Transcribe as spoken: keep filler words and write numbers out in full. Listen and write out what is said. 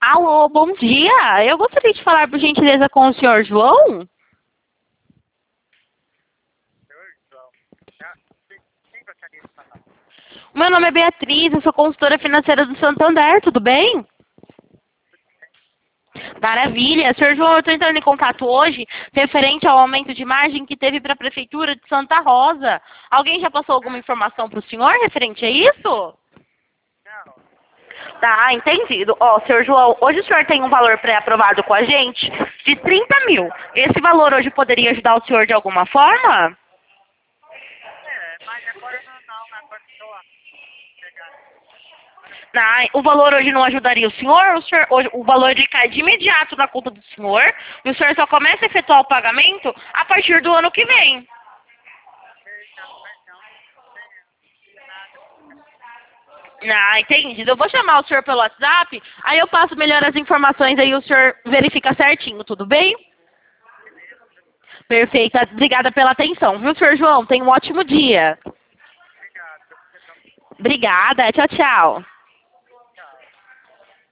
Alô, bom dia. Eu gostaria de falar, por gentileza, com o senhor João. O meu nome é Beatriz, eu sou consultora financeira do Santander, tudo bem? Maravilha. senhor João, eu estou entrando em contato hoje referente ao aumento de margem que teve para a Prefeitura de Santa Rosa. Alguém já passou alguma informação para o senhor referente a isso? Tá, entendido. Ó, senhor João, hoje o senhor tem um valor pré-aprovado com a gente de trinta mil. Esse valor hoje poderia ajudar o senhor de alguma forma? Ah, o valor hoje não ajudaria o senhor? O, senhor hoje, o valor ele cai de imediato na conta do senhor e o senhor só começa a efetuar o pagamento a partir do ano que vem. Ah, entendi. Eu vou chamar o senhor pelo WhatsApp, aí eu passo melhor as informações aí o senhor verifica certinho, tudo bem? Perfeito. Obrigada pela atenção, viu, senhor João? Tenha um ótimo dia. Obrigada. Tchau, tchau.